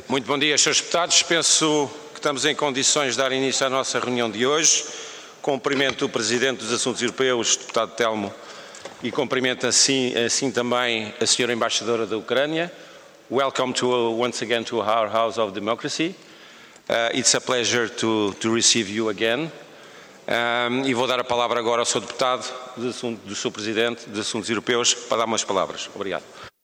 Muito bom dia, Srs. Deputados. Penso que estamos em condições de dar início à nossa reunião de hoje. Cumprimento o Presidente dos Assuntos Europeus, Deputado Telmo, e cumprimento assim também a Sra. Embaixadora da Ucrânia. Welcome once again to our House of Democracy. It's a pleasure to receive you again. E vou dar a palavra agora ao Sr. Deputado, do Sr. Presidente dos Assuntos Europeus, para dar umas palavras. Obrigado.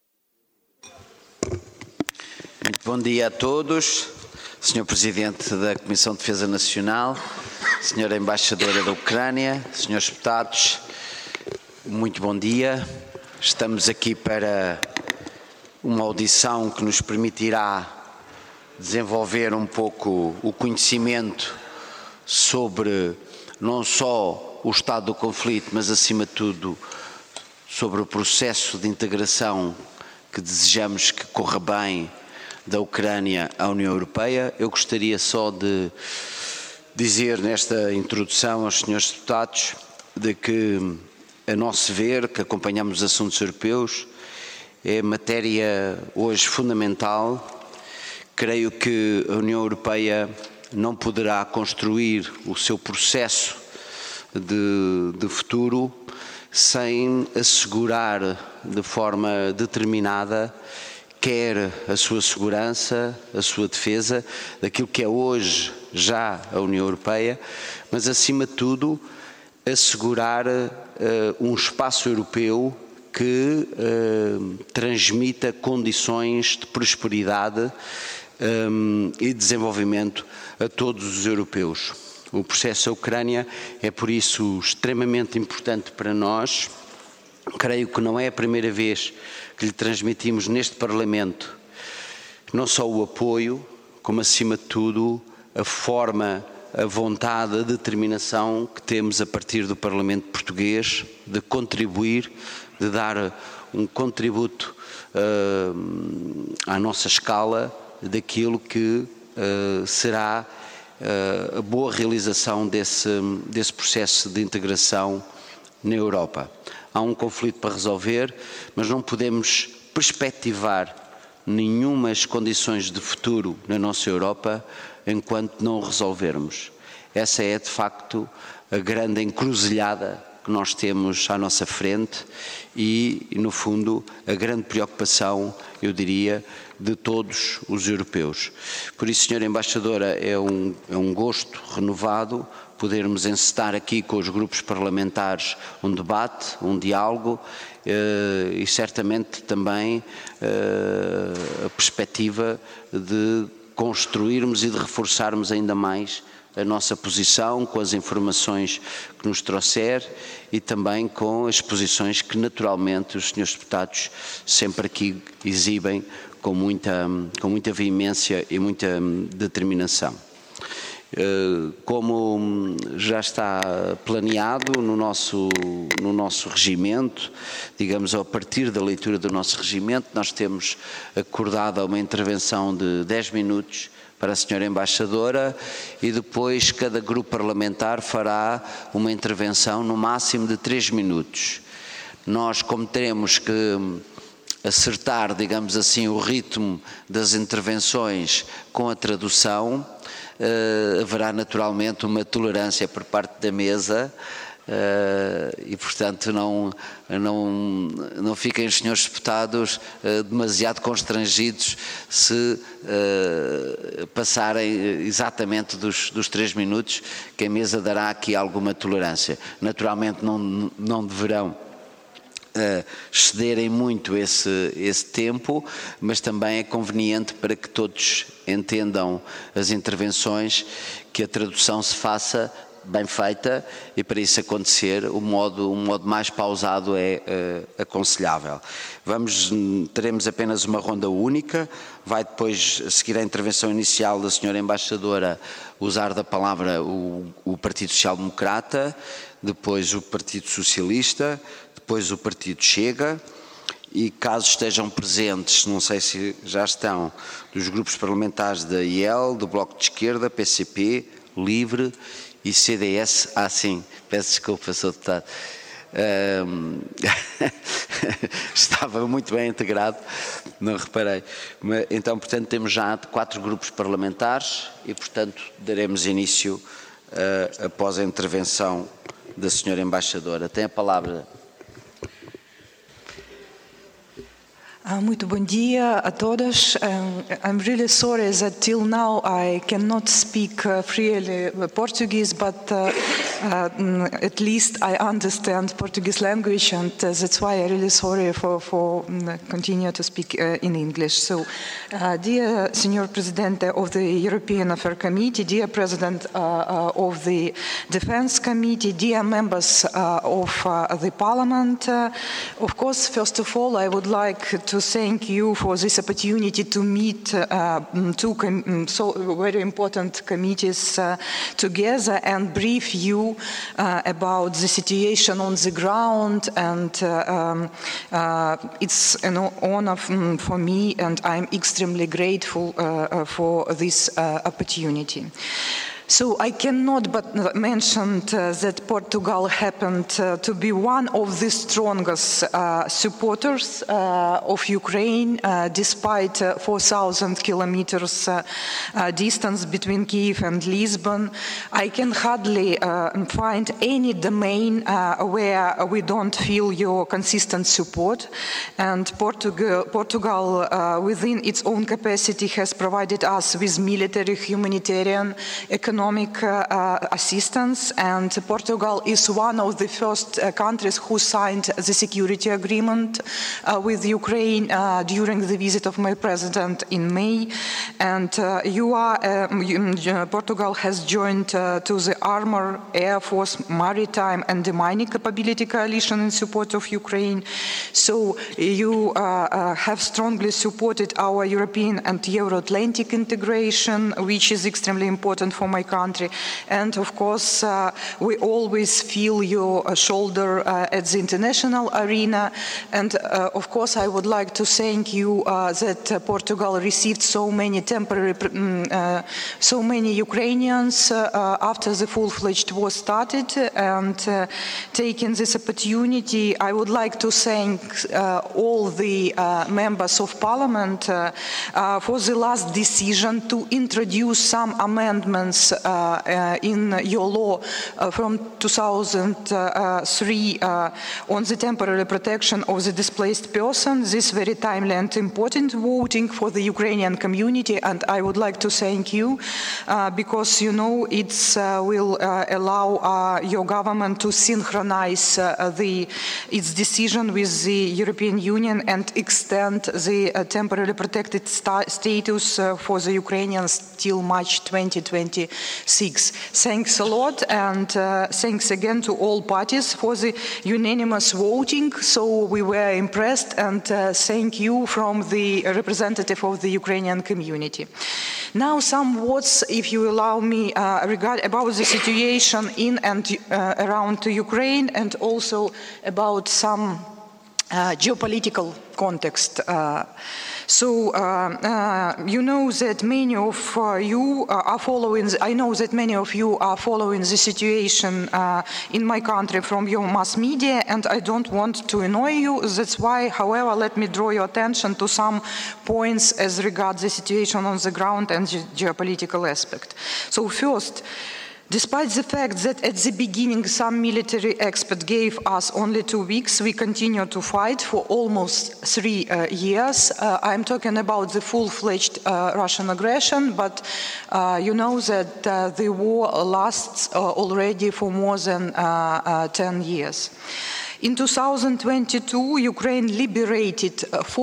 Muito bom dia a todos, Sr. Presidente da Comissão de Defesa Nacional, Sra. Embaixadora da Ucrânia, Srs. Deputados, muito bom dia. Estamos aqui para uma audição que nos permitirá desenvolver um pouco o conhecimento sobre não só o estado do conflito, mas acima de tudo sobre o processo de integração que desejamos que corra bem da Ucrânia à União Europeia. Eu gostaria só de dizer nesta introdução aos senhores deputados de que, a nosso ver, que acompanhamos os assuntos europeus, é matéria hoje fundamental. Creio que a União Europeia não poderá construir o seu processo de futuro sem assegurar de forma determinada quer a sua segurança, a sua defesa, daquilo que é hoje já a União Europeia, mas acima de tudo assegurar um espaço europeu que transmita condições de prosperidade e desenvolvimento a todos os europeus. O processo da Ucrânia é por isso extremamente importante para nós. Creio que não é a primeira vez que lhe transmitimos neste Parlamento não só o apoio, como acima de tudo a forma, a vontade, a determinação que temos a partir do Parlamento português de contribuir, de dar um contributo à nossa escala daquilo que será a boa realização desse processo de integração na Europa. Há um conflito para resolver, mas não podemos perspectivar nenhumas condições de futuro na nossa Europa enquanto não o resolvermos. Essa é, de facto, a grande encruzilhada que nós temos à nossa frente e, no fundo, a grande preocupação, eu diria, de todos os europeus. Por isso, Sra. Embaixadora, é um gosto renovado podermos encetar aqui com os grupos parlamentares um debate, um diálogo e certamente também a perspectiva de construirmos e de reforçarmos ainda mais a nossa posição com as informações que nos trouxer e também com as posições que naturalmente os senhores deputados sempre aqui exibem com muita veemência e muita determinação. Como já está planeado no nosso regimento, digamos, a partir da leitura do nosso regimento, nós temos acordado uma intervenção de 10 minutos para a Sra. Embaixadora e depois cada grupo parlamentar fará uma intervenção no máximo de 3 minutos. Nós, como teremos que acertar, digamos assim, o ritmo das intervenções com a tradução, haverá naturalmente uma tolerância por parte da mesa e, portanto, não fiquem os senhores deputados demasiado constrangidos se passarem exatamente dos 3 minutos, que a mesa dará aqui alguma tolerância. Naturalmente não deverão excederem muito esse tempo, mas também é conveniente para que todos entendam as intervenções, que a tradução se faça bem feita e para isso acontecer um modo mais pausado é aconselhável. Teremos apenas uma ronda única, vai depois, a seguir a intervenção inicial da Sra. Embaixadora, usar da palavra o Partido Social Democrata, depois o Partido Socialista, depois o Partido Chega e, caso estejam presentes, não sei se já estão, dos grupos parlamentares da IEL, do Bloco de Esquerda, PCP, LIVRE e CDS, sim, peço desculpa, Sr. Deputado, estava muito bem integrado, não reparei. Então, portanto, temos já 4 grupos parlamentares e, portanto, daremos início após a intervenção da senhora embaixadora. Tem a palavra. Muito bom dia a todos. I'm really sorry that till now I cannot speak freely Portuguese, but at least I understand Portuguese language, and that's why I'm really sorry for continue to speak in English. So, dear Senior President of the European Affairs Committee, dear President of the Defense Committee, dear members of the Parliament, of course, first of all, I would like to thank you for this opportunity to meet two very important committees together and brief you about the situation on the ground. And it's an honor for me, and I'm extremely grateful for this opportunity. So I cannot but mention that Portugal happened to be one of the strongest supporters of Ukraine, despite 4,000 kilometers distance between Kyiv and Lisbon. I can hardly find any domain where we don't feel your consistent support. And Portugal within its own capacity, has provided us with military, humanitarian, economic assistance, and Portugal is one of the first countries who signed the security agreement with Ukraine during the visit of my president in May. And Portugal has joined to the Armor, Air Force, Maritime and Demining Capability Coalition in support of Ukraine. So you have strongly supported our European and Euro-Atlantic integration, which is extremely important for my country. And of course, we always feel your shoulder at the international arena. And of course, I would like to thank you that Portugal received so many so many Ukrainians after the full-fledged war started. And taking this opportunity, I would like to thank all the members of Parliament for the last decision to introduce some amendments in your law from 2003 on the temporary protection of the displaced person. This very timely and important voting for the Ukrainian community, and I would like to thank you because you know it will allow your government to synchronize its decision with the European Union and extend the temporarily protected status for the Ukrainians till March 2026. Thanks a lot, and thanks again to all parties for the unanimous voting. So we were impressed, and thank you from the representative of the Ukrainian community. Now some words, if you allow me, about the situation in and around Ukraine, and also about some geopolitical context. So you know that many of you are following, I know that many of you are following the situation in my country from your mass media, and I don't want to annoy you. That's why, however, let me draw your attention to some points as regards the situation on the ground and the geopolitical aspect. So first, despite the fact that at the beginning some military experts gave us only 2 weeks, we continue to fight for almost 3 years. I'm talking about the full-fledged Russian aggression, but you know that the war lasts already for more than 10 years. In 2022, Ukraine liberated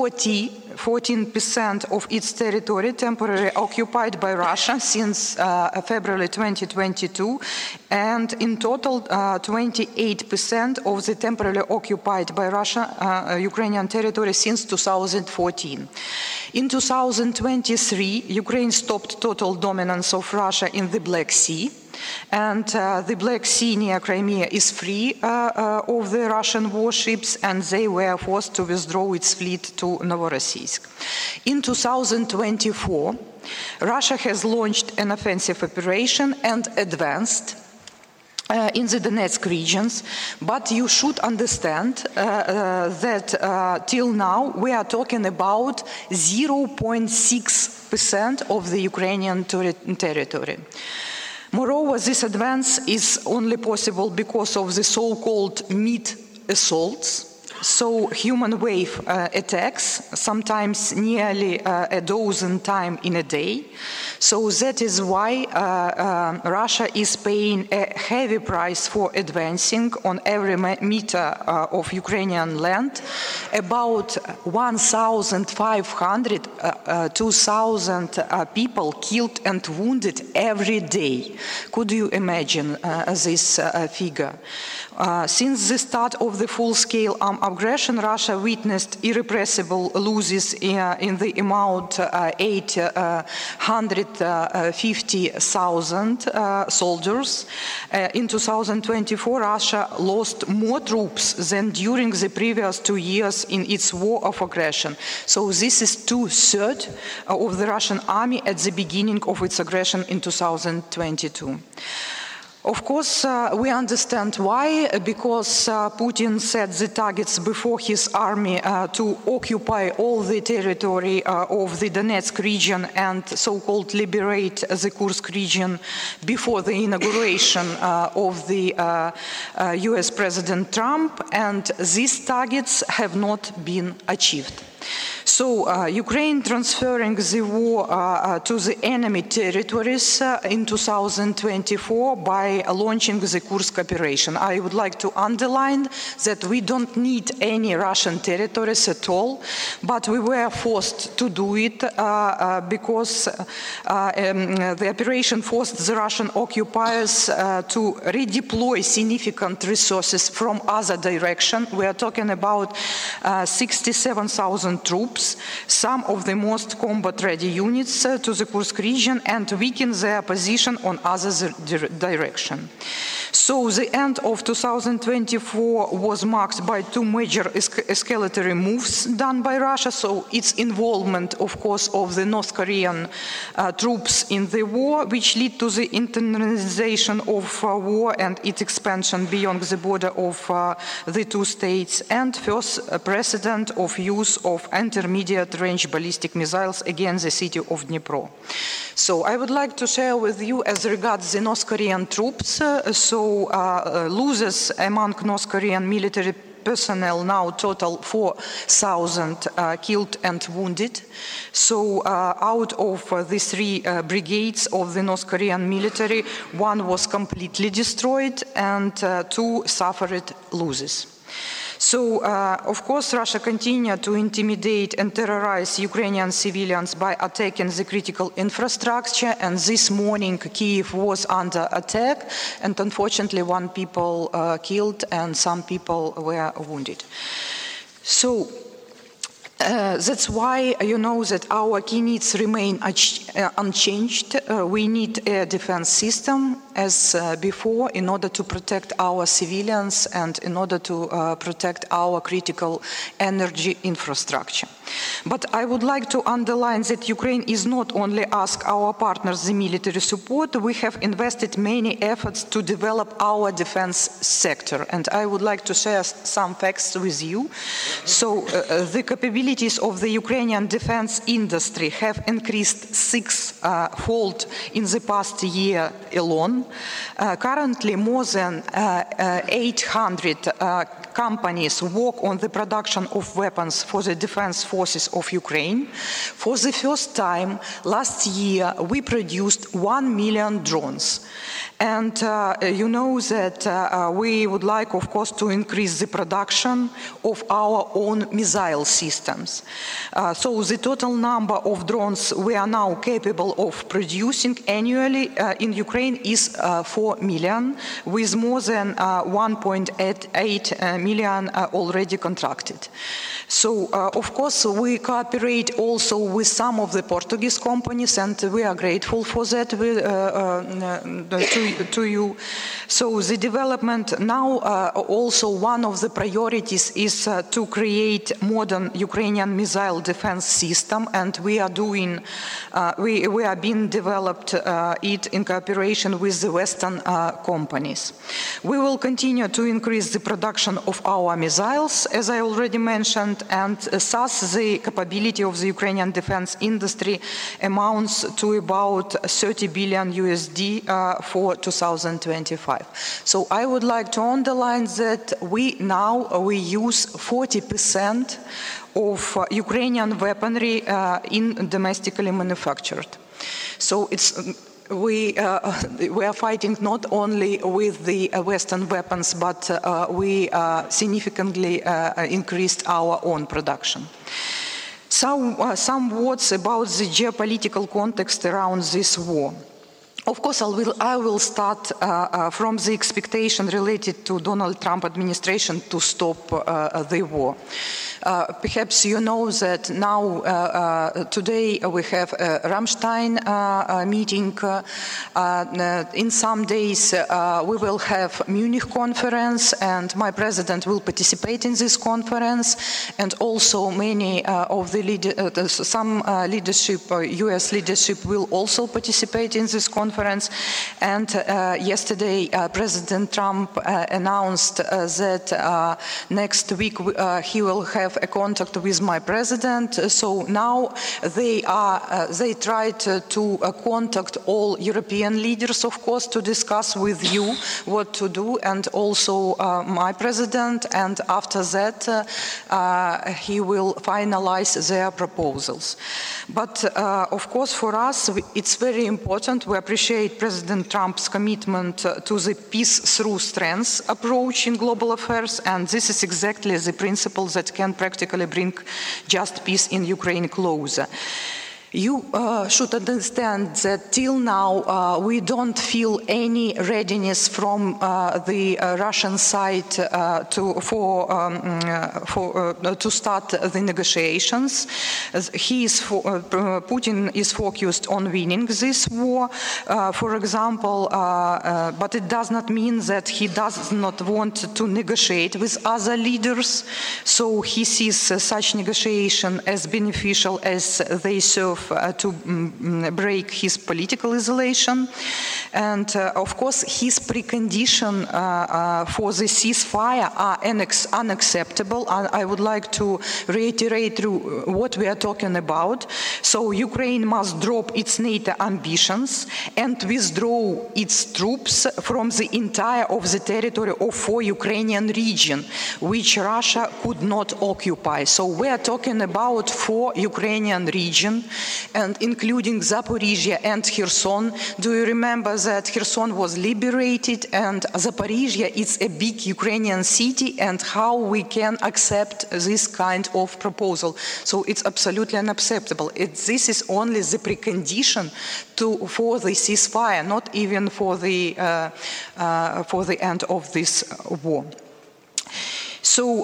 14% of its territory temporarily occupied by Russia since February 2022, and in total 28% of the temporarily occupied by Russia Ukrainian territory since 2014. In 2023, Ukraine stopped total dominance of Russia in the Black Sea, and the Black Sea near Crimea is free of the Russian warships, and they were forced to withdraw its fleet to Novorossiysk. In 2024, Russia has launched an offensive operation and advanced in the Donetsk regions, but you should understand that till now we are talking about 0.6% of the Ukrainian territory. Moreover, this advance is only possible because of the so-called mid assaults. So human wave attacks, sometimes nearly a dozen times in a day. So that is why Russia is paying a heavy price for advancing on every meter of Ukrainian land. About 1,500, 2,000 people killed and wounded every day. Could you imagine this figure? Since the start of the full-scale armed aggression, Russia witnessed irrepressible losses in the amount 850,000 soldiers. In 2024, Russia lost more troops than during the previous 2 years in its war of aggression. So this is 2/3 of the Russian army at the beginning of its aggression in 2022. Of course, we understand why, because Putin set the targets before his army to occupy all the territory of the Donetsk region and so-called liberate the Kursk region before the inauguration of the US President Trump, and these targets have not been achieved. So Ukraine transferring the war to the enemy territories in 2024 by launching the Kursk operation. I would like to underline that we don't need any Russian territories at all, but we were forced to do it because the operation forced the Russian occupiers to redeploy significant resources from other direction. We are talking about 67,000 troops, some of the most combat-ready units to the Kursk region, and weaken their position on other direction. So the end of 2024 was marked by 2 major escalatory moves done by Russia. So its involvement, of course, of the North Korean troops in the war, which led to the internalization of war and its expansion beyond the border of the 2 states, and first precedent of use of intermediate-range ballistic missiles against the city of Dnipro. So I would like to share with you as regards the North Korean troops. Losses among North Korean military personnel now total 4,000 killed and wounded. So out of the 3 brigades of the North Korean military, 1 was completely destroyed and 2 suffered losses. So, of course, Russia continued to intimidate and terrorize Ukrainian civilians by attacking the critical infrastructure, and this morning Kyiv was under attack, and unfortunately 1 people killed and some people were wounded. So, that's why you know that our key needs remain unchanged. We need a defense system as before in order to protect our civilians and in order to protect our critical energy infrastructure. But I would like to underline that Ukraine is not only ask our partners the military support, we have invested many efforts to develop our defense sector. And I would like to share some facts with you. So the capabilities of the Ukrainian defense industry have increased 6-fold in the past year alone. Currently, more than 800 companies work on the production of weapons for the defense forces of Ukraine. For the first time last year, we produced 1 million drones. And you know that we would like, of course, to increase the production of our own missile systems. So the total number of drones we are now capable of producing annually in Ukraine is 4 million, with more than 1.8 million already contracted. So, of course, we cooperate also with some of the Portuguese companies, and we are grateful for that to you. So the development now, also one of the priorities is to create modern Ukrainian Ukrainian missile defense system, and we are being developed it in cooperation with the Western companies. We will continue to increase the production of our missiles, as I already mentioned, and thus the capability of the Ukrainian defense industry amounts to about $30 billion for 2025. So I would like to underline that we use 40% of Ukrainian weaponry in domestically manufactured. So we are fighting not only with the Western weapons, but we significantly increased our own production. Some words about the geopolitical context around this war. Of course, I will start from the expectation related to Donald Trump administration to stop the war. Perhaps you know that now, today, we have a Ramstein meeting. In some days, we will have Munich conference, and my president will participate in this conference, and also many of the U.S. leadership will also participate in this conference. And yesterday, President Trump announced that next week he will have a contact with my president. So now they tried to contact all European leaders, of course, to discuss with you what to do, and also my president. And after that, he will finalize their proposals. But of course, for us, it's very important. We appreciate President Trump's commitment to the peace through strength approach in global affairs, and this is exactly the principle that can practically bring just peace in Ukraine closer. You should understand that till now we don't feel any readiness from the Russian side to start the negotiations. Putin is focused on winning this war, for example, but it does not mean that he does not want to negotiate with other leaders. So he sees such negotiation as beneficial as they serve to break his political isolation. And of course, his precondition for the ceasefire are unacceptable. I would like to reiterate what we are talking about. So Ukraine must drop its NATO ambitions and withdraw its troops from the entire of the territory of 4 Ukrainian region, which Russia could not occupy. So we are talking about 4 Ukrainian region, and including Zaporizhia and Kherson. Do you remember that Kherson was liberated, and Zaporizhia is a big Ukrainian city, and how we can accept this kind of proposal? So it's absolutely unacceptable. This is only the precondition for the ceasefire, not even for the end of this war. So.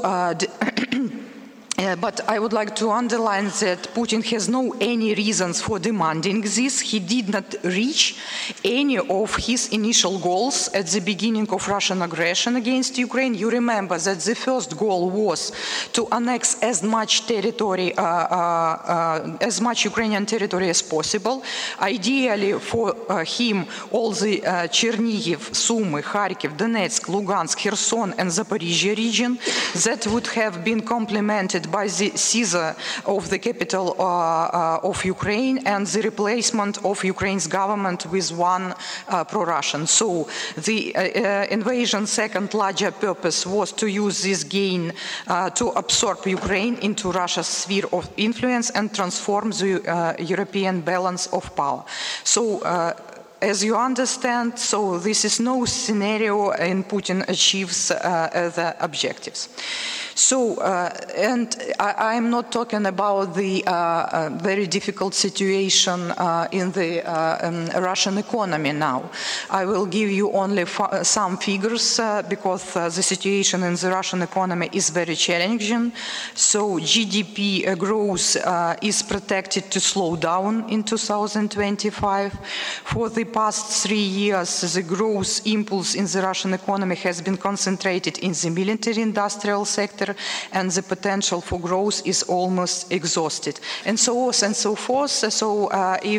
But I would like to underline that Putin has no any reasons for demanding this. He did not reach any of his initial goals at the beginning of Russian aggression against Ukraine. You remember that the first goal was to annex as much territory, as much Ukrainian territory as possible. Ideally for him, all the Chernihiv, Sumy, Kharkiv, Donetsk, Lugansk, Kherson and Zaporizhia region that would have been complemented by the seizure of the capital of Ukraine and the replacement of Ukraine's government with one pro-Russian. So the invasion's second larger purpose was to use this gain to absorb Ukraine into Russia's sphere of influence and transform the European balance of power. So as you understand, so this is no scenario and Putin achieves the objectives. So, and I'm not talking about the very difficult situation in the Russian economy now. I will give you only some figures because the situation in the Russian economy is very challenging. So GDP growth is projected to slow down in 2025. For the past 3 years, the growth impulse in the Russian economy has been concentrated in the military-industrial sector, and the potential for growth is almost exhausted, and so on and so forth. So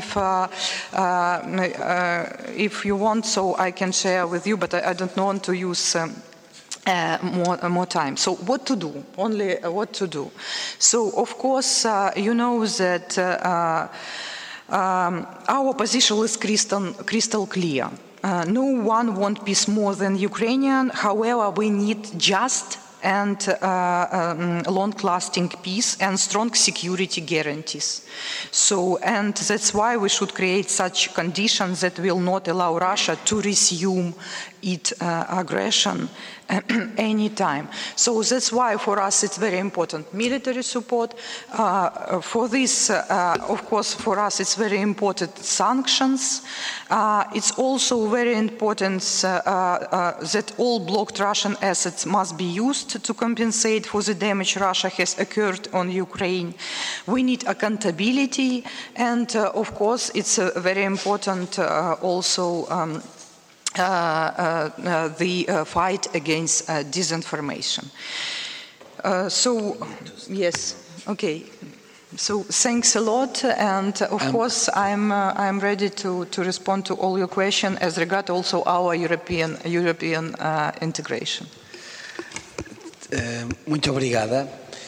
if you want, so I can share with you, but I don't want to use more time. So what to do? Only what to do. So of course, you know that our position is crystal clear. No one wants peace more than Ukrainian. However, we need just and long-lasting peace and strong security guarantees. So, and that's why we should create such conditions that will not allow Russia to resume its aggression anytime. So that's why for us it's very important military support. For this, of course, for us it's very important sanctions. It's also very important that all blocked Russian assets must be used to compensate for the damage Russia has occurred on Ukraine. We need accountability, and of course it's very important also the fight against disinformation. So, yes, okay. So thanks a lot, and of course I'm ready to respond to all your questions as regard also our European integration. Muito obrigada.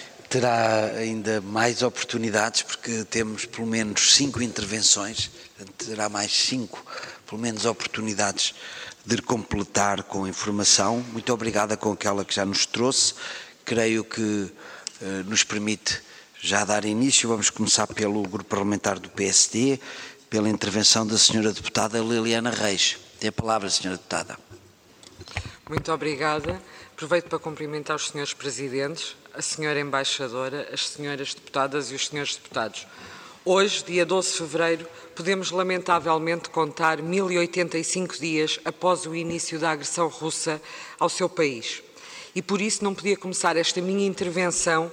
Terá ainda mais oportunidades, porque temos pelo menos 5 intervenções, terá mais 5, pelo menos, oportunidades de completar com informação. Muito obrigada com aquela que já nos trouxe. Creio que nos permite já dar início. Vamos começar pelo Grupo Parlamentar do PSD, pela intervenção da Sra. Deputada Liliana Reis. Tem a palavra, Sra. Deputada. Muito obrigada. Aproveito para cumprimentar os Srs. Presidentes, a Sra. Embaixadora, as Sras. Deputadas e os Srs. Deputados. Hoje, dia 12 de fevereiro, podemos lamentavelmente contar 1085 dias após o início da agressão russa ao seu país. E por isso não podia começar esta minha intervenção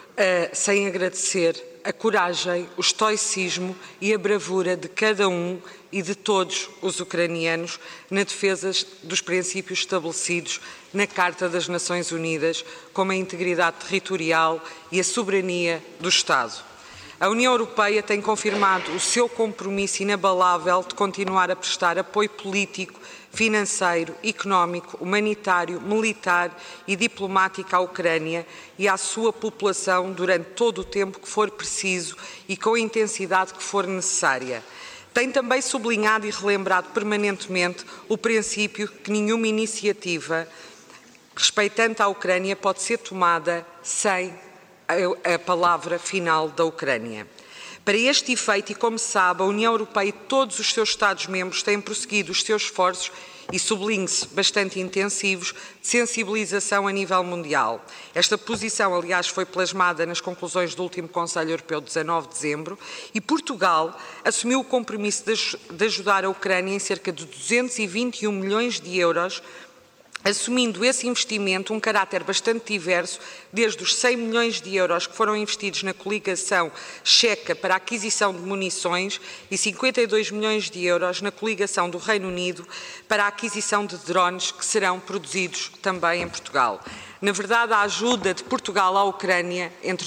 sem agradecer a coragem, o estoicismo e a bravura de cada um e de todos os ucranianos na defesa dos princípios estabelecidos na Carta das Nações Unidas, como a integridade territorial e a soberania do Estado. A União Europeia tem confirmado o seu compromisso inabalável de continuar a prestar apoio político, financeiro, económico, humanitário, militar e diplomático à Ucrânia e à sua população durante todo o tempo que for preciso e com a intensidade que for necessária. Tem também sublinhado e relembrado permanentemente o princípio que nenhuma iniciativa respeitante à Ucrânia pode ser tomada sem a palavra final da Ucrânia. Para este efeito, e como sabe, a União Europeia e todos os seus Estados-membros têm prosseguido os seus esforços, e sublinhe-se, bastante intensivos, de sensibilização a nível mundial. Esta posição, aliás, foi plasmada nas conclusões do último Conselho Europeu de 19 de dezembro, e Portugal assumiu o compromisso de ajudar a Ucrânia em cerca de 221 milhões de euros, assumindo esse investimento um caráter bastante diverso, desde os 100 milhões de euros que foram investidos na coligação checa para a aquisição de munições e 52 milhões de euros na coligação do Reino Unido para a aquisição de drones que serão produzidos também em Portugal. Na verdade, a ajuda de Portugal à Ucrânia entre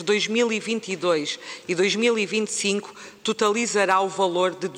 2022 e 2025 totalizará o valor de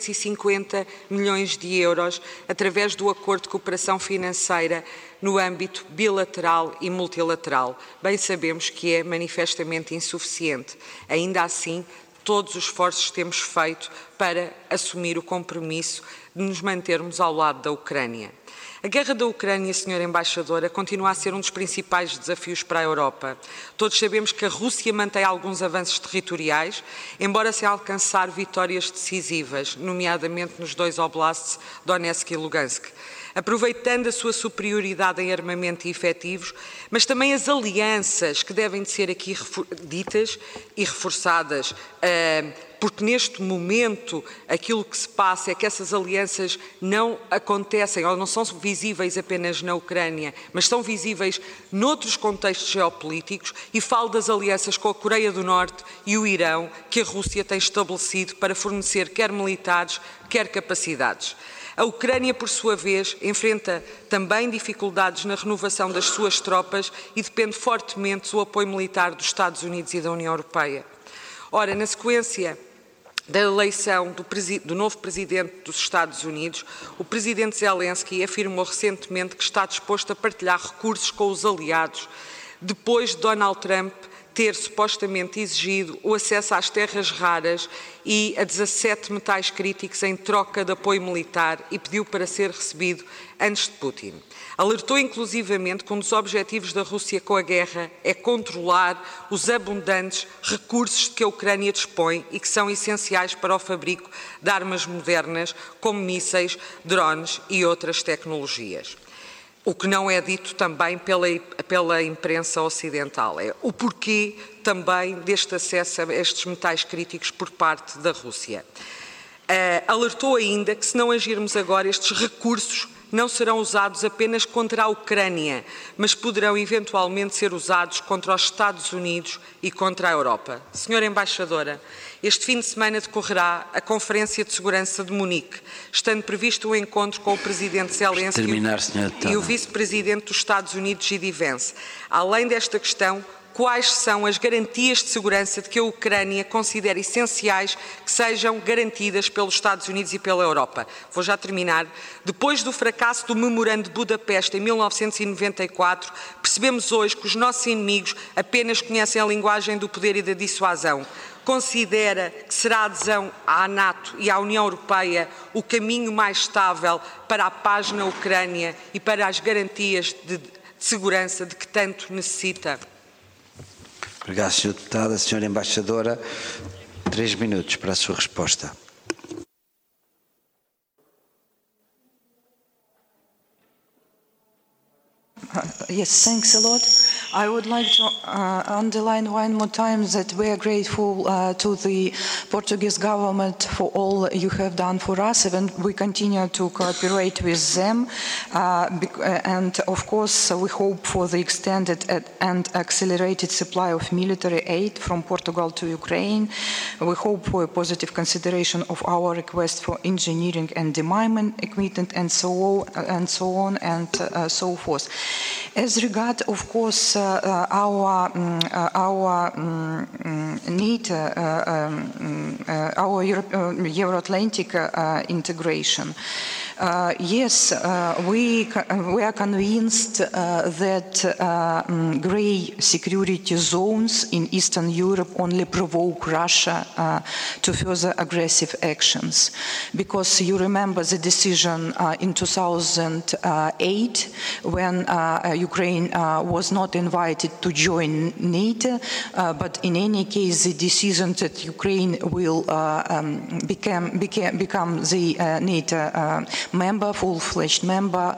250 milhões de euros através do Acordo de Cooperação Financeira no âmbito bilateral e multilateral. Bem sabemos que é manifestamente insuficiente. Ainda assim, todos os esforços que temos feito para assumir o compromisso de nos mantermos ao lado da Ucrânia. A guerra da Ucrânia, Sra. Embaixadora, continua a ser um dos principais desafios para a Europa. Todos sabemos que a Rússia mantém alguns avanços territoriais, embora sem alcançar vitórias decisivas, nomeadamente nos 2 oblasts, Donetsk e Lugansk. Aproveitando a sua superioridade em armamento e efetivos, mas também as alianças que devem de ser aqui ditas e reforçadas porque neste momento aquilo que se passa é que essas alianças não acontecem ou não são visíveis apenas na Ucrânia, mas são visíveis noutros contextos geopolíticos, e falo das alianças com a Coreia do Norte e o Irão que a Rússia tem estabelecido para fornecer quer militares, quer capacidades. A Ucrânia, por sua vez, enfrenta também dificuldades na renovação das suas tropas e depende fortemente do apoio militar dos Estados Unidos e da União Europeia. Ora, na sequência da eleição do novo Presidente dos Estados Unidos, o Presidente Zelensky afirmou recentemente que está disposto a partilhar recursos com os aliados, depois de Donald Trump ter supostamente exigido o acesso às terras raras e a 17 metais críticos em troca de apoio militar e pediu para ser recebido antes de Putin. Alertou inclusivamente que um dos objetivos da Rússia com a guerra é controlar os abundantes recursos de que a Ucrânia dispõe e que são essenciais para o fabrico de armas modernas, como mísseis, drones e outras tecnologias. O que não é dito também pela imprensa ocidental é o porquê também deste acesso a estes metais críticos por parte da Rússia. Alertou ainda que se não agirmos agora, estes recursos não serão usados apenas contra a Ucrânia, mas poderão eventualmente ser usados contra os Estados Unidos e contra a Europa. Senhora Embaixadora, este fim de semana decorrerá a Conferência de Segurança de Munique, estando previsto um encontro com o Presidente Zelensky e o Vice-Presidente dos Estados Unidos, J.D. Vance. Além desta questão, quais são as garantias de segurança de que a Ucrânia considera essenciais que sejam garantidas pelos Estados Unidos e pela Europa? Vou já terminar. Depois do fracasso do Memorando de Budapeste em 1994, percebemos hoje que os nossos inimigos apenas conhecem a linguagem do poder e da dissuasão. Considera que será a adesão à NATO e à União Europeia o caminho mais estável para a paz na Ucrânia e para as garantias de segurança de que tanto necessita? Obrigado, Sr. Deputado. Senhora Embaixadora, 3 minutos para a sua resposta. Yes, thanks a lot. I would like to underline one more time that we are grateful to the Portuguese government for all you have done for us, and we continue to cooperate with them. And of course, we hope for the extended and accelerated supply of military aid from Portugal to Ukraine. We hope for a positive consideration of our request for engineering and demolition equipment, and so on and so forth. As regard, of course, our need, our Euro-Atlantic integration. Yes, we are convinced that grey security zones in Eastern Europe only provoke Russia to further aggressive actions. Because you remember the decision in 2008 when Ukraine was not invited to join NATO, but in any case the decision that Ukraine will become the NATO member, full-fledged member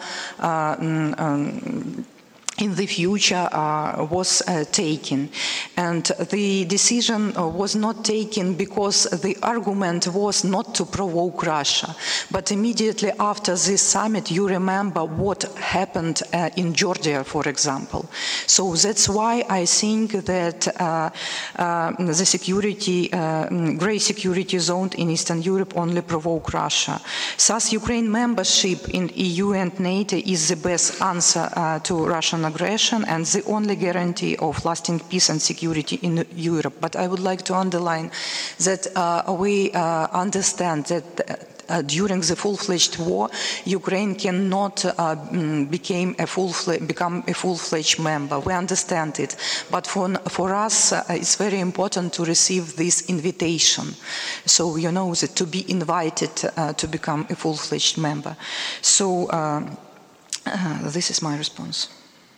in the future was taken. And the decision was not taken because the argument was not to provoke Russia. But immediately after this summit, you remember what happened in Georgia, for example. So that's why I think that the security, grey security zone in Eastern Europe only provoke Russia. Thus, Ukraine membership in EU and NATO is the best answer to Russian aggression and the only guarantee of lasting peace and security in Europe. But I would like to underline that we understand that during the full-fledged war, Ukraine cannot become a full-fledged member. We understand it, but for us, it's very important to receive this invitation. So you know that to be invited to become a full-fledged member. So this is my response.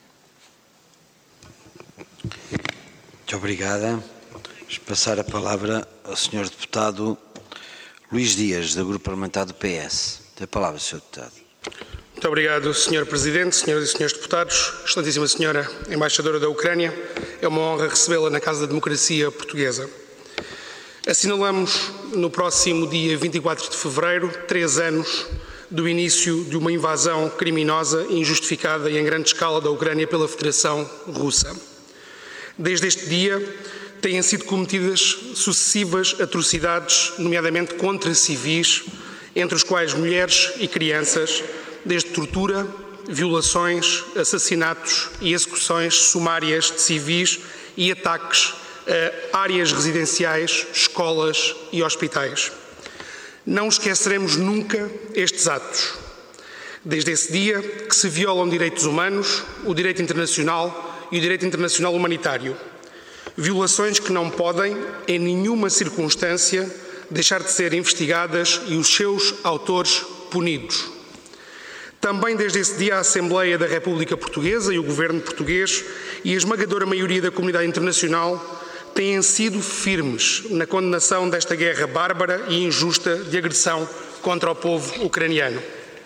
Muito obrigada. Vamos passar a palavra ao Sr. Deputado Luís Dias, do Grupo Parlamentar do PS. Tem a palavra, Sr. Deputado. Muito obrigado, Sr. Presidente, Senhoras e Senhores Deputados, Excelentíssima Senhora Embaixadora da Ucrânia. É uma honra recebê-la na Casa da Democracia Portuguesa. Assinalamos no próximo dia 24 de fevereiro, 3 anos do início de uma invasão criminosa, injustificada e em grande escala da Ucrânia pela Federação Russa. Desde este dia, têm sido cometidas sucessivas atrocidades, nomeadamente contra civis, entre os quais mulheres e crianças, desde tortura, violações, assassinatos e execuções sumárias de civis e ataques a áreas residenciais, escolas e hospitais. Não esqueceremos nunca estes atos. Desde esse dia que se violam direitos humanos, o direito internacional e o direito internacional humanitário. Violações que não podem, em nenhuma circunstância, deixar de ser investigadas e os seus autores punidos. Também desde esse dia a Assembleia da República Portuguesa e o Governo português e a esmagadora maioria da comunidade internacional têm sido firmes na condenação desta guerra bárbara e injusta de agressão contra o povo ucraniano.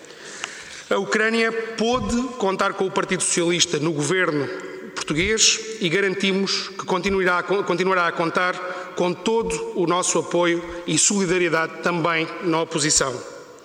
A Ucrânia pôde contar com o Partido Socialista no governo português e garantimos que continuará a contar com todo o nosso apoio e solidariedade também na oposição.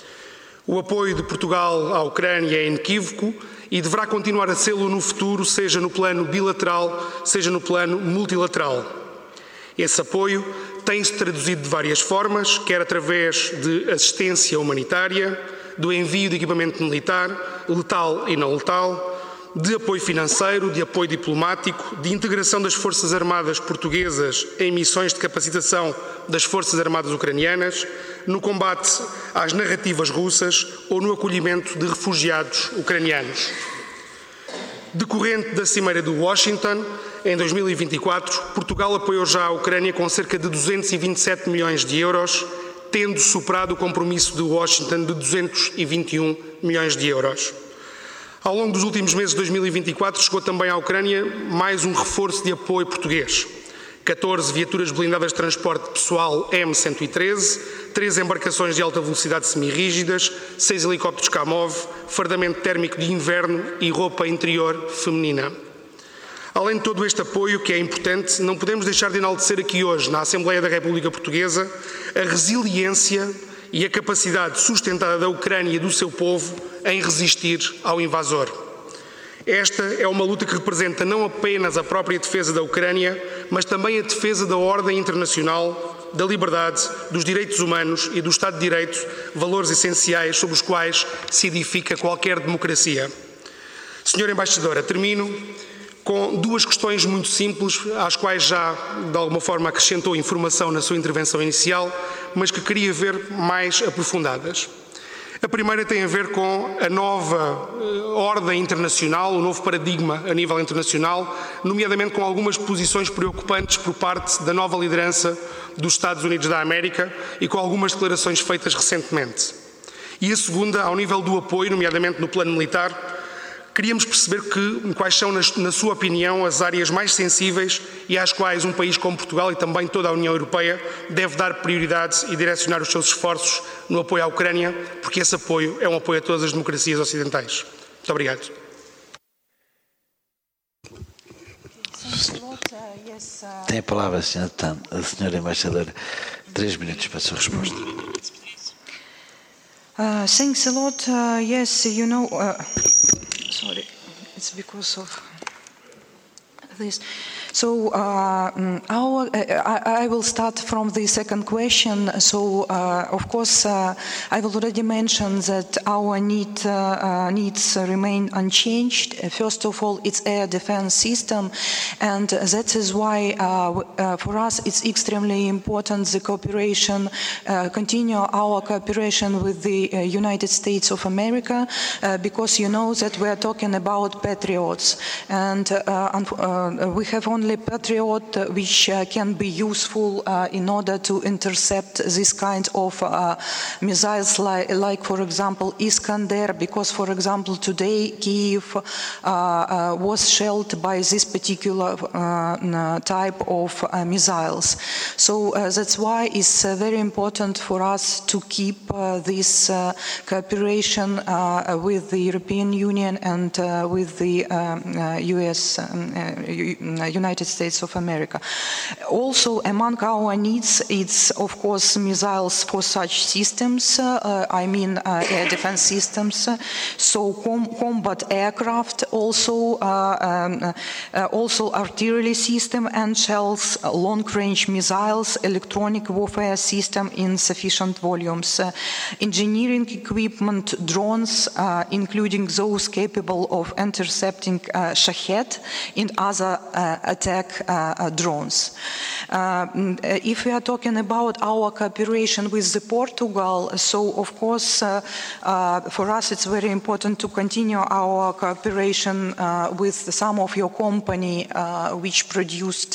O apoio de Portugal à Ucrânia é inequívoco e deverá continuar a sê-lo no futuro, seja no plano bilateral, seja no plano multilateral. Esse apoio tem-se traduzido de várias formas, quer através de assistência humanitária, do envio de equipamento militar, letal e não letal, de apoio financeiro, de apoio diplomático, de integração das Forças Armadas portuguesas em missões de capacitação das Forças Armadas ucranianas, no combate às narrativas russas ou no acolhimento de refugiados ucranianos. Decorrente da Cimeira de Washington, em 2024, Portugal apoiou já a Ucrânia com cerca de 227 milhões de euros, tendo superado o compromisso de Washington de 221 milhões de euros. Ao longo dos últimos meses de 2024, chegou também à Ucrânia mais um reforço de apoio português. 14 viaturas blindadas de transporte pessoal M113, 3 embarcações de alta velocidade semirrígidas, 6 helicópteros Kamov, fardamento térmico de inverno e roupa interior feminina. Além de todo este apoio, que é importante, não podemos deixar de enaltecer aqui hoje, na Assembleia da República Portuguesa, a resiliência e a capacidade sustentada da Ucrânia e do seu povo em resistir ao invasor. Esta é uma luta que representa não apenas a própria defesa da Ucrânia, mas também a defesa da ordem internacional, da liberdade, dos direitos humanos e do Estado de Direito, valores essenciais sobre os quais se edifica qualquer democracia. Senhora Embaixadora, termino com duas questões muito simples, às quais já, de alguma forma, acrescentou informação na sua intervenção inicial, mas que queria ver mais aprofundadas. A primeira tem a ver com a nova ordem internacional, o novo paradigma a nível internacional, nomeadamente com algumas posições preocupantes por parte da nova liderança dos Estados Unidos da América e com algumas declarações feitas recentemente. E a segunda, ao nível do apoio, nomeadamente no plano militar, queríamos perceber quais são, na sua opinião, as áreas mais sensíveis e às quais um país como Portugal e também toda a União Europeia deve dar prioridade e direcionar os seus esforços no apoio à Ucrânia, porque esse apoio é um apoio a todas as democracias ocidentais. Muito obrigado. Tem a palavra, a senhora Embaixadora. 3 minutos para a sua resposta. Thanks a lot. Yes, you know, sorry, it's because of this. So I will start from the second question. So of course I've already mentioned that our needs remain unchanged. First of all, it's air defense system, and that is why for us it's extremely important the cooperation, continue our cooperation with the United States of America, because you know that we are talking about Patriots, and we have only Patriot which can be useful in order to intercept this kind of missiles like for example Iskander, because for example today Kyiv was shelled by this particular type of missiles. So that's why it's very important for us to keep this cooperation with the European Union and with the United United States of America. Also, among our needs, it's of course missiles for such systems, air defense systems, so combat aircraft, also artillery system and shells, long-range missiles, electronic warfare system in sufficient volumes, engineering equipment, drones, including those capable of intercepting Shahed and other attack drones. If we are talking about our cooperation with Portugal, so of course for us it's very important to continue our cooperation with some of your company which produced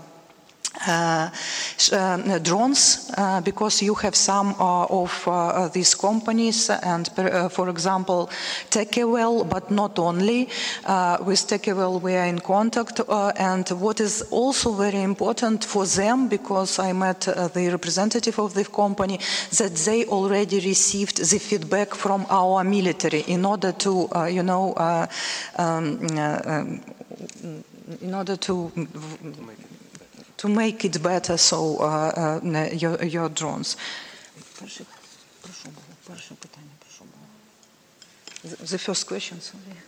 drones, because you have some of these companies, and for example Tekewell, but not only. With Tekewell we are in contact, and what is also very important for them, because I met the representative of the company, that they already received the feedback from our military in order to to make it better, so your drones. The first question, sorry.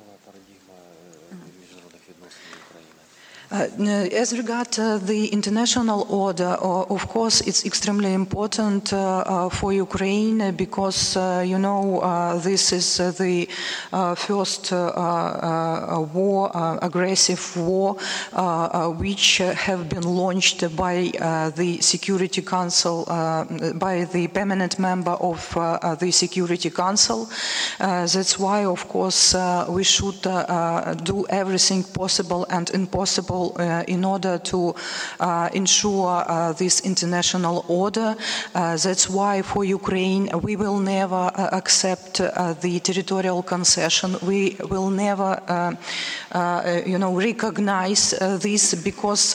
As regard the international order, of course, it's extremely important for Ukraine, because this is the first war, aggressive war, which have been launched by the Security Council, by the permanent member of the Security Council. That's why, of course, we should do everything possible and impossible in order to ensure this international order. That's why for Ukraine we will never accept the territorial concession. We will never recognize this, because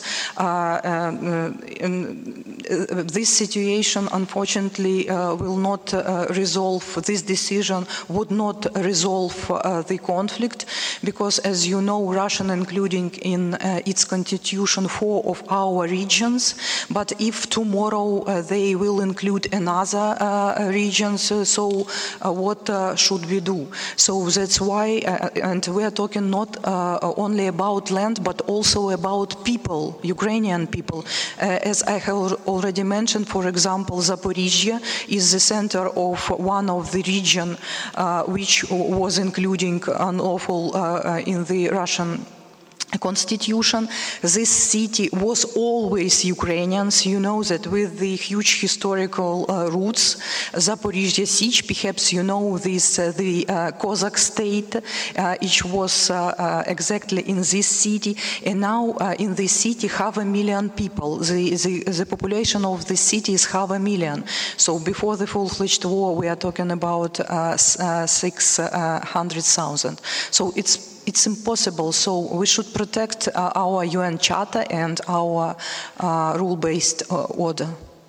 this situation unfortunately will not resolve, this decision would not resolve the conflict, because as you know, Russia including in its constitution 4 of our regions, but if tomorrow they will include another regions, so what should we do? So that's why, and we are talking not only about land, but also about people, Ukrainian people. As I have already mentioned, for example, Zaporizhia is the center of one of the region which was including unlawful in the Russian Constitution. This city was always Ukrainians. You know that with the huge historical roots, Zaporizhia Sich, perhaps you know this, the Cossack state, which was exactly in this city, and now in this city 500,000 people. The population of the city is 500,000. So before the full-fledged war, we are talking about 600,000. So it's impossible, so we should protect our UN Charter and our rule-based order.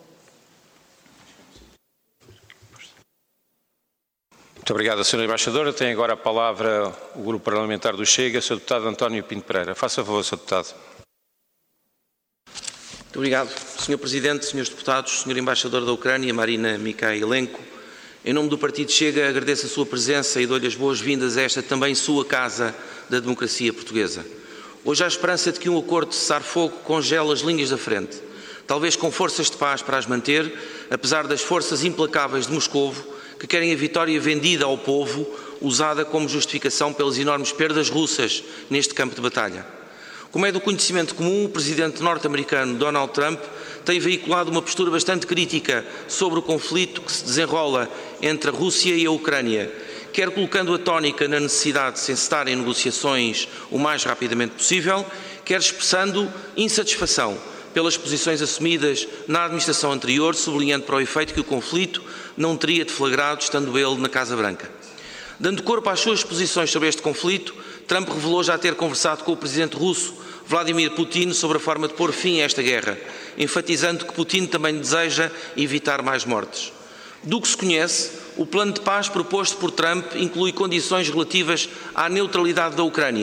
Muito obrigado, Sra. Embaixadora. Tem agora a palavra o Grupo Parlamentar do Chega, Sr. Deputado António Pinto Pereira. Faça favor, Sr. Deputado. Muito obrigado, Sr. Presidente, Srs. Deputados, Sra. Embaixadora da Ucrânia, Marina Mikhailenko. Em nome do Partido Chega, agradeço a sua presença e dou-lhe as boas-vindas a esta também sua casa da democracia portuguesa. Hoje há esperança de que um acordo de cessar-fogo congele as linhas da frente, talvez com forças de paz para as manter, apesar das forças implacáveis de Moscovo, que querem a vitória vendida ao povo, usada como justificação pelas enormes perdas russas neste campo de batalha. Como é do conhecimento comum, o presidente norte-americano Donald Trump tem veiculado uma postura bastante crítica sobre o conflito que se desenrola entre a Rússia e a Ucrânia, quer colocando a tónica na necessidade de se encetarem negociações o mais rapidamente possível, quer expressando insatisfação pelas posições assumidas na administração anterior, sublinhando para o efeito que o conflito não teria deflagrado estando ele na Casa Branca. Dando corpo às suas posições sobre este conflito, Trump revelou já ter conversado com o presidente russo Vladimir Putin sobre a forma de pôr fim a esta guerra, enfatizando que Putin também deseja evitar mais mortes. Do que se conhece, o plano de paz proposto por Trump inclui condições relativas à neutralidade da Ucrânia,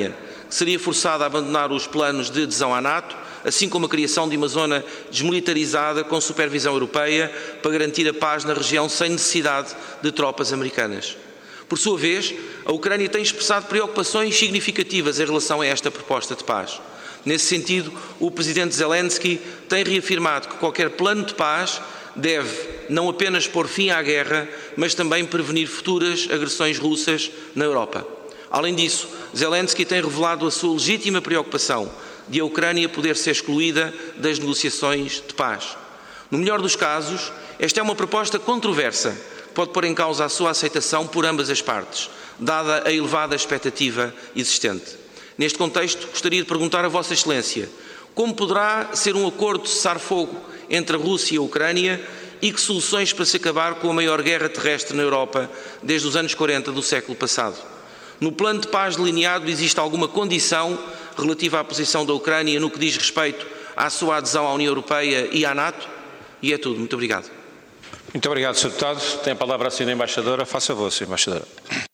que seria forçada a abandonar os planos de adesão à NATO, assim como a criação de uma zona desmilitarizada com supervisão europeia para garantir a paz na região sem necessidade de tropas americanas. Por sua vez, a Ucrânia tem expressado preocupações significativas em relação a esta proposta de paz. Nesse sentido, o presidente Zelensky tem reafirmado que qualquer plano de paz deve não apenas pôr fim à guerra, mas também prevenir futuras agressões russas na Europa. Além disso, Zelensky tem revelado a sua legítima preocupação de a Ucrânia poder ser excluída das negociações de paz. No melhor dos casos, esta é uma proposta controversa, que pode pôr em causa a sua aceitação por ambas as partes, dada a elevada expectativa existente. Neste contexto, gostaria de perguntar a Vossa Excelência como poderá ser um acordo de cessar-fogo entre a Rússia e a Ucrânia e que soluções para se acabar com a maior guerra terrestre na Europa desde os anos 40 do século passado. No plano de paz delineado existe alguma condição relativa à posição da Ucrânia no que diz respeito à sua adesão à União Europeia e à NATO? E é tudo. Muito obrigado. Muito obrigado, Sr. Deputado. Tem a palavra a Sra. Embaixadora. Faça favor, Sra. Embaixadora.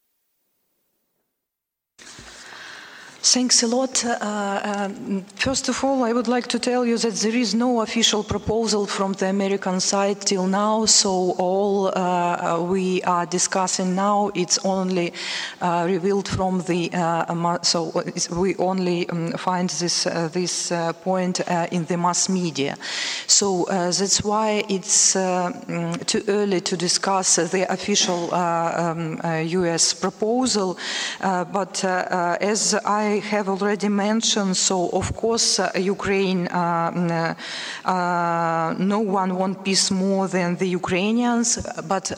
Thanks a lot. First of all, I would like to tell you that there is no official proposal from the American side till now, so all we are discussing now, it's only revealed from the, so we only find this point in the mass media. So that's why it's too early to discuss the official US proposal, but as I have already mentioned, so of course Ukraine, no one wants peace more than the Ukrainians, but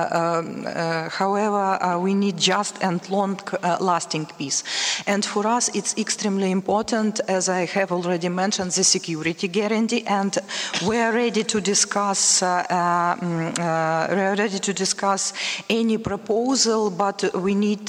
however we need just and long-lasting peace. And for us it's extremely important, as I have already mentioned, the security guarantee, and we are ready to discuss any proposal, but we need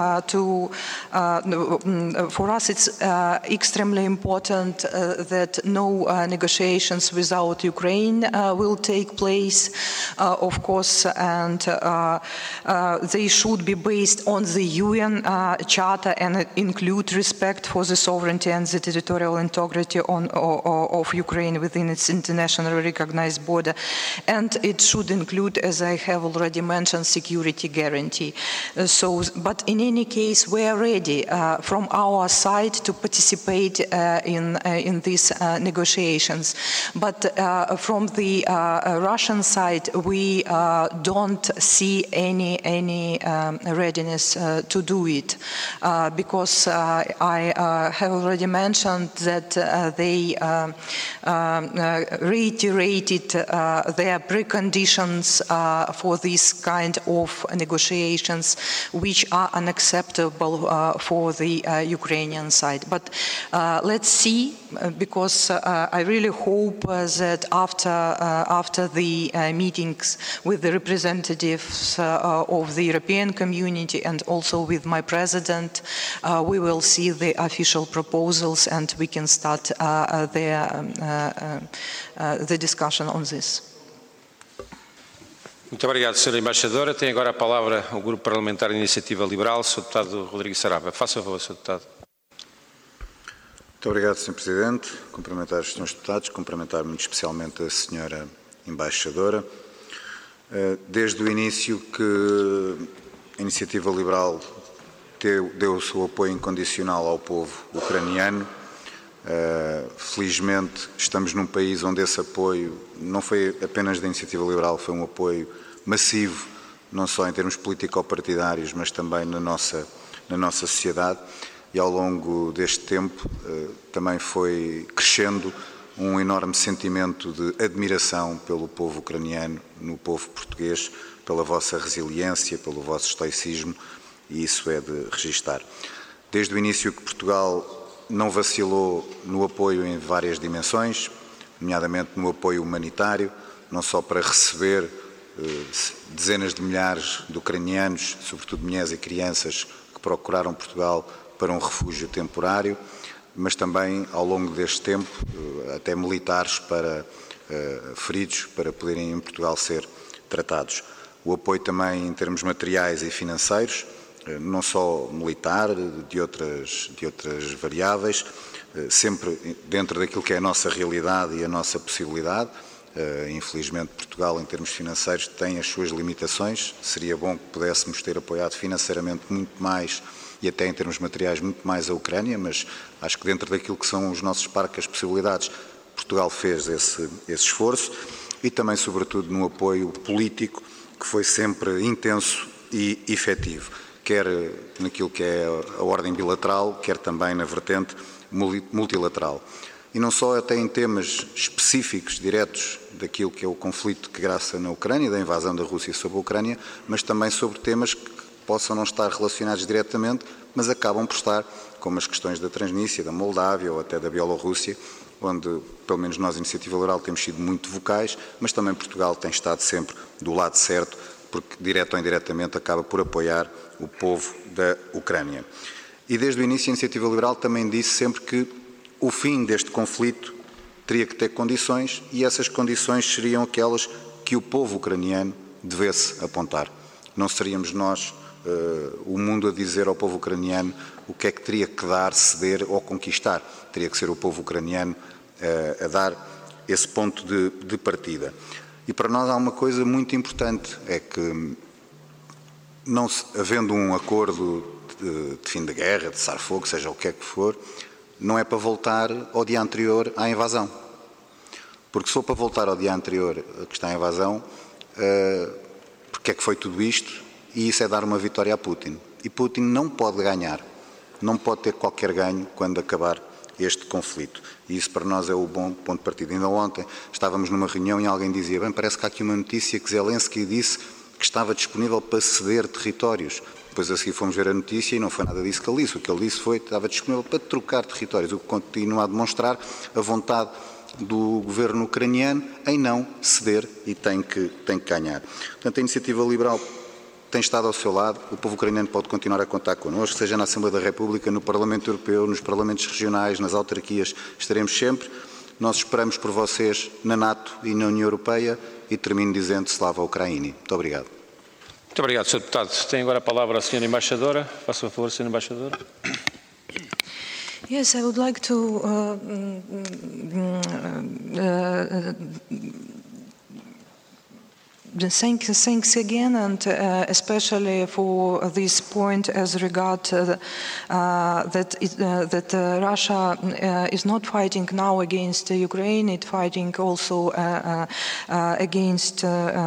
for us it's extremely important that no negotiations without Ukraine will take place, of course, and they should be based on the UN Charter and include respect for the sovereignty and the territorial integrity of Ukraine within its internationally recognized border, and it should include, as I have already mentioned, security guarantee. But in any case, we are ready from our side to participate in these negotiations. But from the Russian side, we don't see any readiness to do it, because I have already mentioned that they reiterated their preconditions for this kind of negotiations, which are unacceptable for the Ukrainian side. But let's see, because I really hope that after the meetings with the representatives of the European community and also with my president, we will see the official proposals and we can start the discussion on this. Muito obrigado, Sra. Embaixadora. Tem agora a palavra o Grupo Parlamentar de Iniciativa Liberal, Sr. Deputado Rodrigues Saraiva. Faça favor, Sr. Deputado. Muito obrigado, Sr. Presidente. Cumprimentar os Srs. Deputados, cumprimentar muito especialmente a Sra. Embaixadora. Desde o início que a Iniciativa Liberal deu o seu apoio incondicional ao povo ucraniano. Felizmente estamos num país onde esse apoio não foi apenas da Iniciativa Liberal, foi um apoio massivo, não só em termos político-partidários, mas também na nossa sociedade, e ao longo deste tempo também foi crescendo um enorme sentimento de admiração pelo povo ucraniano, no povo português, pela vossa resiliência, pelo vosso estoicismo, e isso é de registar. Desde o início que Portugal não vacilou no apoio em várias dimensões, nomeadamente no apoio humanitário, não só para receber dezenas de milhares de ucranianos, sobretudo mulheres e crianças, que procuraram Portugal para um refúgio temporário, mas também, ao longo deste tempo, até militares para feridos, para poderem em Portugal ser tratados. O apoio também em termos materiais e financeiros, não só militar, de outras variáveis, sempre dentro daquilo que é a nossa realidade e a nossa possibilidade. Infelizmente, Portugal, em termos financeiros, tem as suas limitações. Seria bom que pudéssemos ter apoiado financeiramente muito mais e até em termos materiais muito mais a Ucrânia, mas acho que dentro daquilo que são os nossos parques, as possibilidades, Portugal fez esse esforço e também, sobretudo, no apoio político, que foi sempre intenso e efetivo, quer naquilo que é a ordem bilateral, quer também na vertente multilateral. E não só até em temas específicos, diretos, daquilo que é o conflito que graça na Ucrânia, da invasão da Rússia sobre a Ucrânia, mas também sobre temas que possam não estar relacionados diretamente, mas acabam por estar, como as questões da Transnistria, da Moldávia ou até da Bielorrússia, onde, pelo menos nós, Iniciativa Liberal, temos sido muito vocais, mas também Portugal tem estado sempre do lado certo, porque, direto ou indiretamente, acaba por apoiar o povo da Ucrânia. E desde o início a Iniciativa Liberal também disse sempre que o fim deste conflito teria que ter condições e essas condições seriam aquelas que o povo ucraniano devesse apontar. Não seríamos nós, o mundo, a dizer ao povo ucraniano o que é que teria que dar, ceder ou conquistar. Teria que ser o povo ucraniano a dar esse ponto de partida. E para nós há uma coisa muito importante, é que não havendo um acordo de fim de guerra, de cessar-fogo, seja o que é que for, não é para voltar ao dia anterior à invasão. Porque se for para voltar ao dia anterior a que está a invasão, porque é que foi tudo isto? E isso é dar uma vitória a Putin. E Putin não pode ganhar, não pode ter qualquer ganho quando acabar este conflito. E isso para nós é o bom ponto de partida. Ainda ontem estávamos numa reunião e alguém dizia, bem, parece que há aqui uma notícia que Zelensky disse que estava disponível para ceder territórios. Depois a seguir fomos ver a notícia e não foi nada disso que ele disse. O que ele disse foi que estava disponível para trocar territórios, o que continua a demonstrar a vontade do governo ucraniano em não ceder e tem que ganhar. Portanto, a Iniciativa Liberal tem estado ao seu lado, o povo ucraniano pode continuar a contar connosco, seja na Assembleia da República, no Parlamento Europeu, nos Parlamentos Regionais, nas autarquias, estaremos sempre. Nós esperamos por vocês na NATO e na União Europeia e termino dizendo Slava Ukraini. Muito obrigado. Muito obrigado, Sr. Deputado. Tem agora a palavra a Sra. Embaixadora. Faça favor, Sra. Embaixadora. Yes, I would like to thanks again, and especially for this point as regard that Russia is not fighting now against Ukraine; it's fighting also against,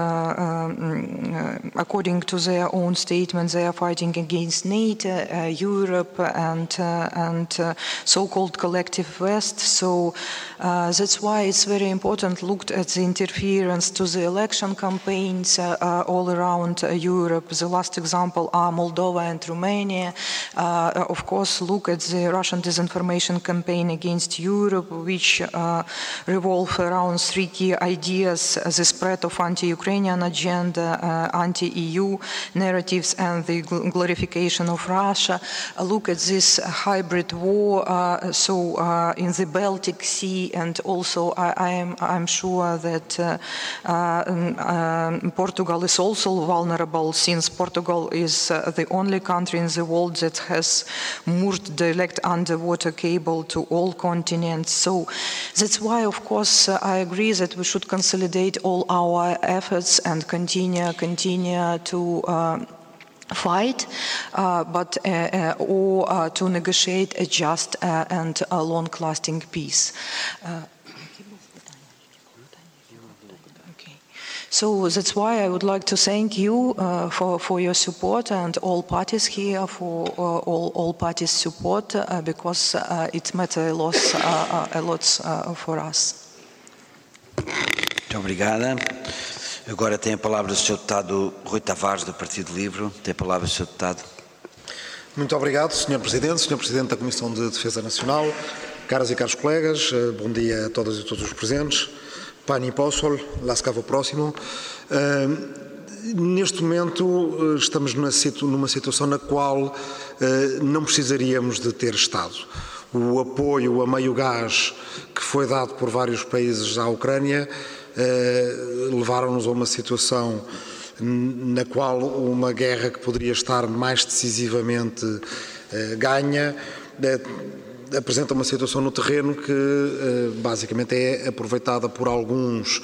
according to their own statements, they are fighting against NATO, Europe, and so-called collective West. So that's why it's very important. Looked at the interference to the election campaign. All around Europe. The last example are Moldova and Romania. Of course, look at the Russian disinformation campaign against Europe, which revolve around three key ideas: the spread of anti-Ukrainian agenda, anti-EU narratives, and the glorification of Russia. Look at this hybrid war. In the Baltic Sea, and also I'm sure that Portugal is also vulnerable, since Portugal is the only country in the world that has moored direct underwater cable to all continents. So that's why, of course, I agree that we should consolidate all our efforts and continue to fight, or to negotiate a just and a long-lasting peace. So that's why I would like to thank you for your support, and all parties here for all parties' support, because it matters a lot for us. Muito obrigada. Agora tem a palavra o Sr. Deputado Rui Tavares, do Partido Livre. Tem a palavra o Sr. Deputado. Muito obrigado, Sr. Presidente, Sr. Presidente da Comissão de Defesa Nacional, caras e caros colegas, bom dia a todas e todos os presentes. Pani Posol, lascavo próximo. Neste momento estamos numa situação na qual não precisaríamos de ter Estado. O apoio a meio gás que foi dado por vários países à Ucrânia levaram-nos a uma situação na qual uma guerra que poderia estar mais decisivamente ganha, apresenta uma situação no terreno que basicamente é aproveitada por alguns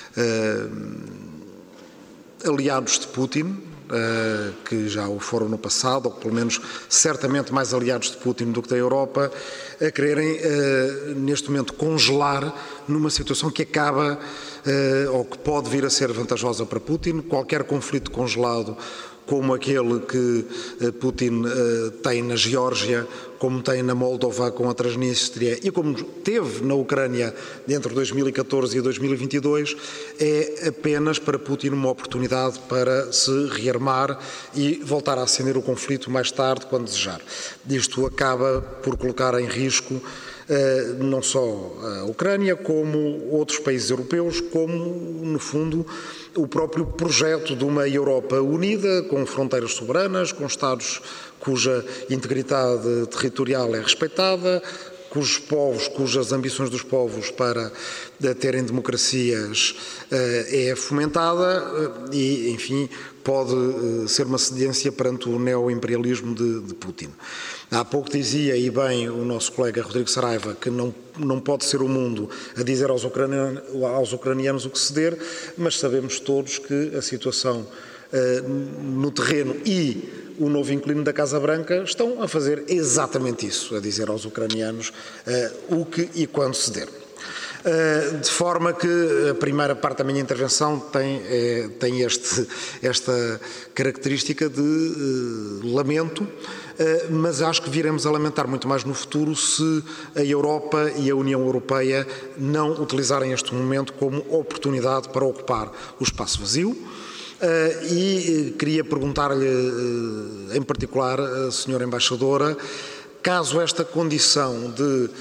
aliados de Putin, que já o foram no passado, ou pelo menos certamente mais aliados de Putin do que da Europa, a quererem neste momento congelar numa situação que acaba ou que pode vir a ser vantajosa para Putin. Qualquer conflito congelado como aquele que Putin tem na Geórgia, como tem na Moldova com a Transnistria e como teve na Ucrânia entre 2014 e 2022, é apenas para Putin uma oportunidade para se rearmar e voltar a acender o conflito mais tarde, quando desejar. Isto acaba por colocar em risco não só a Ucrânia, como outros países europeus, como, no fundo, o próprio projeto de uma Europa unida, com fronteiras soberanas, com Estados cuja integridade territorial é respeitada, cujos povos, cujas ambições dos povos para terem democracias é fomentada e, enfim, pode ser uma cedência perante o neoimperialismo de Putin. Há pouco dizia, e bem, o nosso colega Rodrigo Saraiva, que não pode ser o mundo a dizer aos ucranianos o que ceder, mas sabemos todos que a situação no terreno e o novo inquilino da Casa Branca estão a fazer exatamente isso, a dizer aos ucranianos o que e quando ceder. De forma que a primeira parte da minha intervenção tem esta característica de lamento, mas acho que viremos a lamentar muito mais no futuro se a Europa e a União Europeia não utilizarem este momento como oportunidade para ocupar o espaço vazio. E queria perguntar-lhe em particular, Sra. Embaixadora, caso esta condição de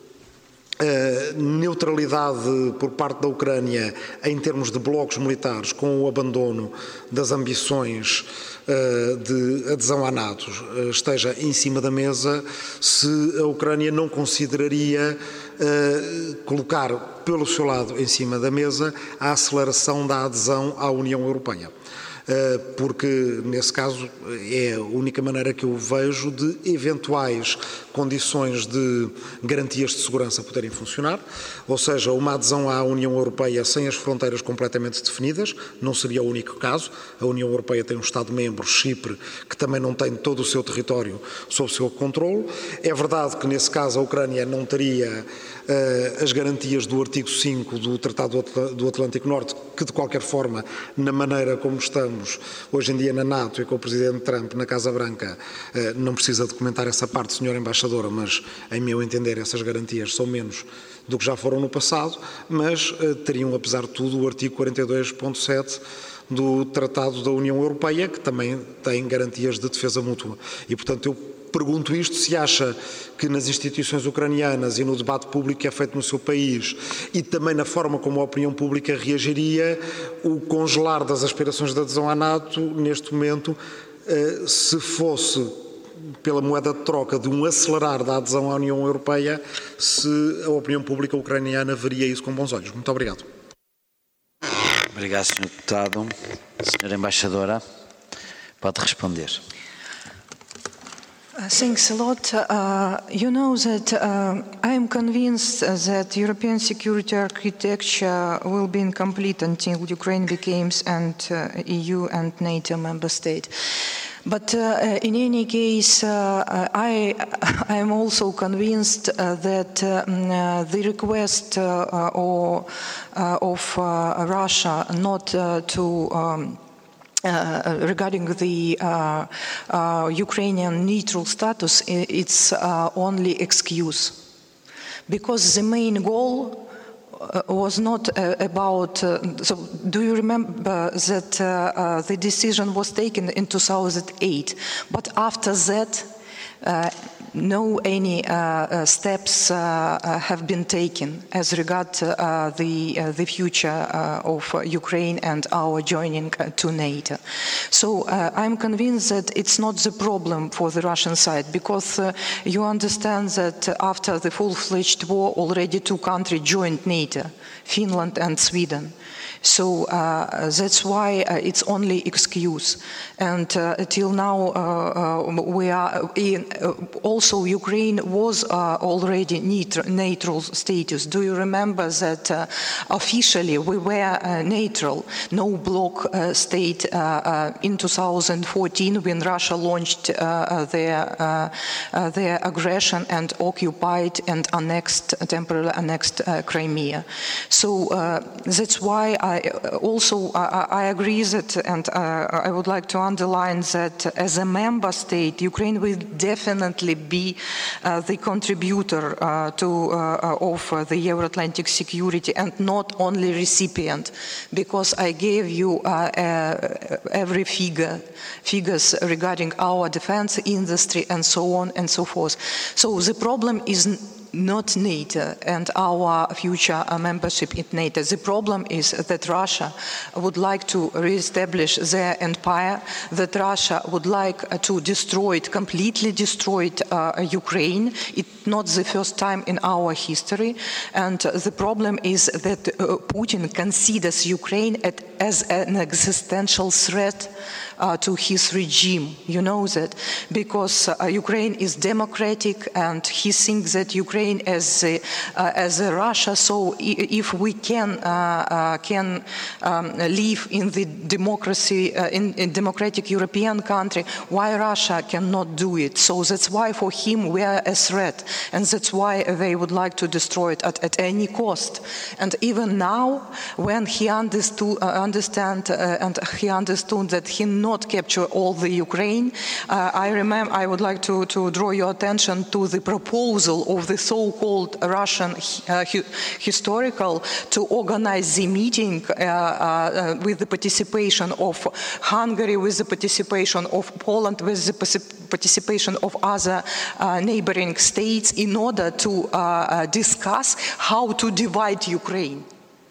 neutralidade por parte da Ucrânia em termos de blocos militares, com o abandono das ambições de adesão à NATO, esteja em cima da mesa, se a Ucrânia não consideraria colocar pelo seu lado em cima da mesa a aceleração da adesão à União Europeia. Porque, nesse caso, é a única maneira que eu vejo de eventuais condições de garantias de segurança poderem funcionar, ou seja, uma adesão à União Europeia sem as fronteiras completamente definidas, não seria o único caso. A União Europeia tem um Estado-membro, Chipre, que também não tem todo o seu território sob o seu controle. É verdade que, nesse caso, a Ucrânia não teria as garantias do artigo 5 do Tratado do Atlântico Norte, que de qualquer forma, na maneira como estamos hoje em dia na NATO e com o Presidente Trump na Casa Branca, não precisa de comentar essa parte, Sra. Embaixadora, mas em meu entender essas garantias são menos do que já foram no passado, mas teriam, apesar de tudo, o artigo 42.7 do Tratado da União Europeia, que também tem garantias de defesa mútua. E, portanto, eu pergunto isto, se acha que nas instituições ucranianas e no debate público que é feito no seu país e também na forma como a opinião pública reagiria, o congelar das aspirações de adesão à NATO, neste momento, se fosse pela moeda de troca de um acelerar da adesão à União Europeia, se a opinião pública ucraniana veria isso com bons olhos. Muito obrigado. Obrigado, Sr. Deputado. Sra. Embaixadora, pode responder. Thanks a lot. You know that I am convinced that European security architecture will be incomplete until Ukraine becomes an EU and NATO member state. But in any case, I am also convinced that the request of Russia not to regarding the Ukrainian neutral status, it's only excuse, because the main goal was not about. So, do you remember that the decision was taken in 2008? But after that, no any steps have been taken as regard the future of Ukraine and our joining to NATO. So I'm convinced that it's not the problem for the Russian side, because you understand that after the full-fledged war, already 2 countries joined NATO, Finland and Sweden. So that's why it's only excuse. And till now, we are also Ukraine was already neutral status. Do you remember that officially we were neutral, no bloc state in 2014 when Russia launched their aggression and occupied and temporarily annexed Crimea. So that's why I agree that, and I would like to underline that as a member state, Ukraine will definitely be the contributor of the Euro-Atlantic security, and not only recipient, because I gave you every figures regarding our defense industry and so on and so forth. So the problem is not NATO and our future membership in NATO. The problem is that Russia would like to re-establish their empire, that Russia would like to completely destroy Ukraine. It's not the first time in our history. And the problem is that Putin considers Ukraine as an existential threat to his regime. You know that, because Ukraine is democratic and he thinks that Ukraine as a Russia. So if we can live in the democracy in democratic European country, why Russia cannot do it? So that's why for him we are a threat, and that's why they would like to destroy it at any cost. And even now, when he understood that he not capture all the Ukraine, I would like to draw your attention to the proposal of the so-called Russian historical to organize the meeting with the participation of Hungary, with the participation of Poland, with the participation of other neighboring states, in order to discuss how to divide Ukraine.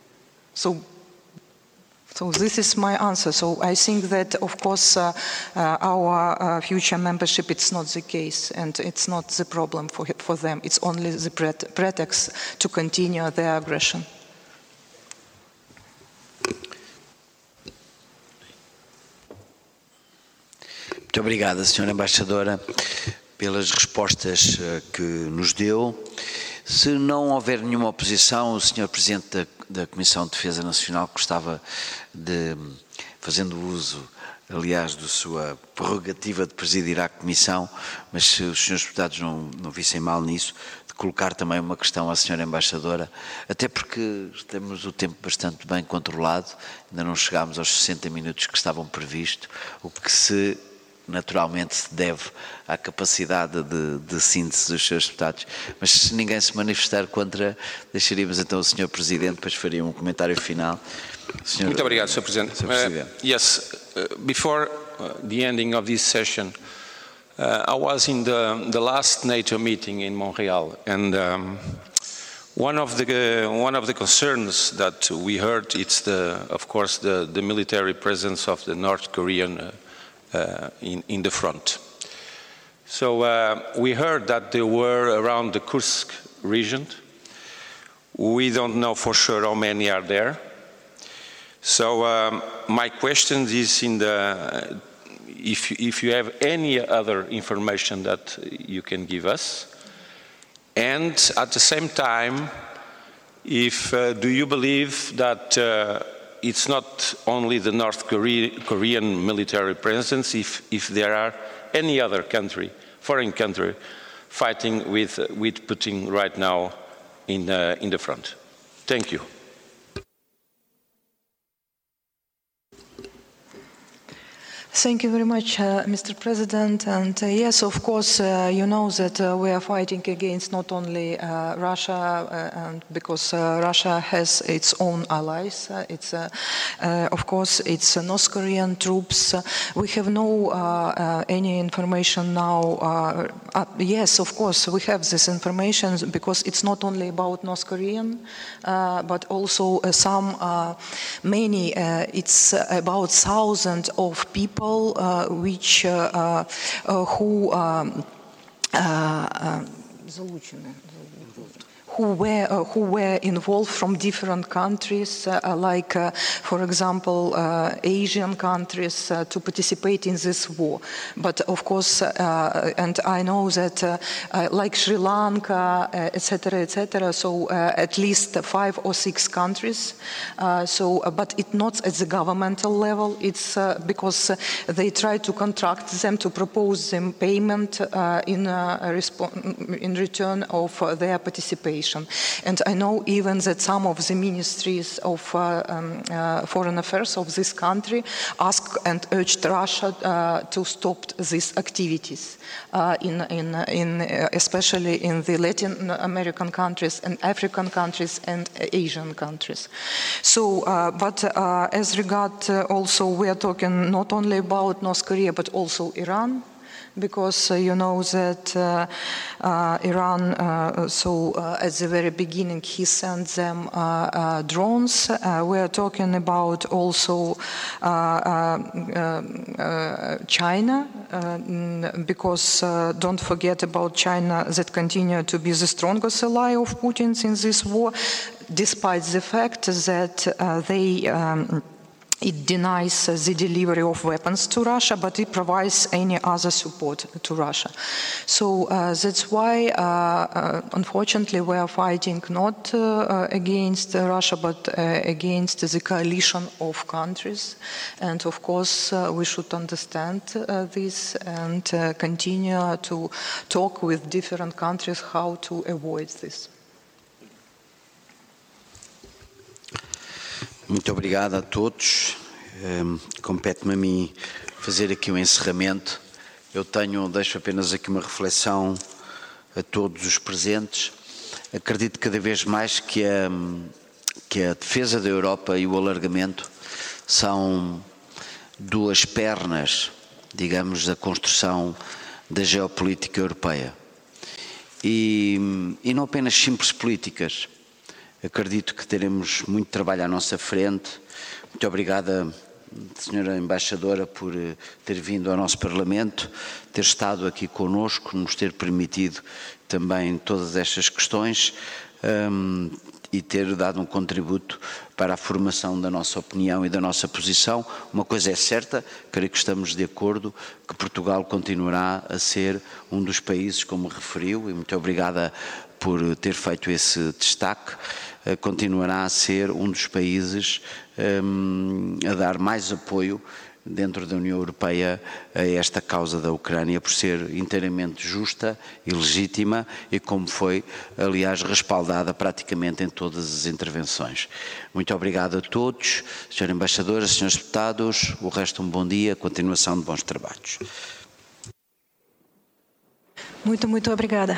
So this is my answer. So I think that, of course, our future membership, it's not the case, and it's not the problem for them. It's only the pretext to continue their aggression. Muito obrigada, Sra. Embaixadora, pelas respostas que nos deu. Se não houver nenhuma oposição, o Sr. Presidente da Comissão de Defesa Nacional gostava de, fazendo uso, aliás, da sua prerrogativa de presidir a Comissão, mas se os Srs. Deputados não vissem mal nisso, de colocar também uma questão à Sra. Embaixadora, até porque temos o tempo bastante bem controlado, ainda não chegámos aos 60 minutos que estavam previstos, o que naturalmente se deve à capacidade de síntese dos seus deputados. Mas se ninguém se manifestar contra, deixaríamos então o Sr. Presidente, depois faria um comentário final. Muito obrigado, Sr. Presidente. Yes, before the ending of this session, I was in the last NATO meeting in Montreal, and one of the concerns that we heard, it's of course the military presence of the North Korean in the front. So we heard that they were around the Kursk region. We don't know for sure how many are there. So my question is if you have any other information that you can give us, and at the same time, do you believe that it's not only the North Korean military presence, if there are any other foreign country, fighting with Putin right now in the front? Thank you. Thank you very much, Mr. President. And yes, of course, you know that we are fighting against not only Russia, and because Russia has its own allies. Of course, it's North Korean troops. We have no any information now. Yes, of course, we have this information because it's not only about North Korean, but also many. It's about thousands of people which who were involved from different countries, like, for example, Asian countries, to participate in this war. But of course, and I know that, like Sri Lanka, etc., so at least 5 or 6 countries. But it's not at the governmental level. It's because they try to contract them to propose them payment in return of their participation. And I know even that some of the ministries of foreign affairs of this country asked and urged Russia to stop these activities, especially in the Latin American countries and African countries and Asian countries. So, but as regard also, we are talking not only about North Korea but also Iran. Because you know that Iran, at the very beginning, he sent them drones. We are talking about also China, because don't forget about China that continue to be the strongest ally of Putin's in this war, despite the fact that it denies the delivery of weapons to Russia, but it provides any other support to Russia. So that's why, unfortunately, we are fighting not against Russia, but against the coalition of countries. And of course, we should understand this and continue to talk with different countries how to avoid this. Muito obrigado a todos. Compete-me a mim fazer aqui um encerramento. Deixo apenas aqui uma reflexão a todos os presentes. Acredito cada vez mais que a defesa da Europa e o alargamento são duas pernas, digamos, da construção da geopolítica europeia. E não apenas simples políticas. Acredito que teremos muito trabalho à nossa frente. Muito obrigada, Senhora Embaixadora, por ter vindo ao nosso Parlamento, ter estado aqui connosco, nos ter permitido também todas estas questões e ter dado um contributo para a formação da nossa opinião e da nossa posição. Uma coisa é certa, creio que estamos de acordo, que Portugal continuará a ser um dos países, como referiu, e muito obrigada por ter feito esse destaque, continuará a ser um dos países a dar mais apoio dentro da União Europeia a esta causa da Ucrânia, por ser inteiramente justa e legítima e como foi, aliás, respaldada praticamente em todas as intervenções. Muito obrigado a todos, Sra. Embaixadora, Srs. Deputados, o resto um bom dia, continuação de bons trabalhos. Muito obrigada.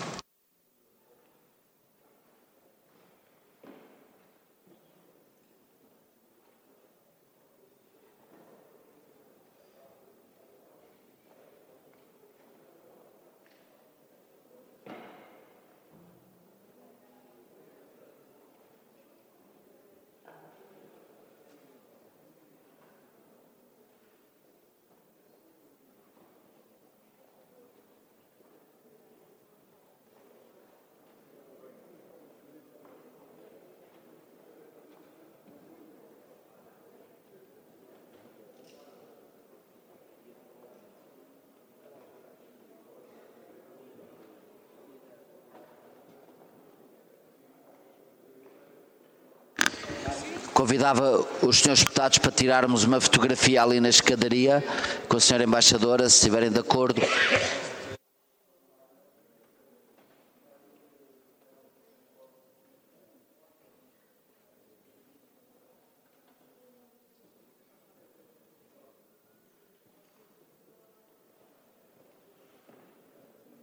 Convidava os senhores deputados para tirarmos uma fotografia ali na escadaria com a senhora Embaixadora, se estiverem de acordo.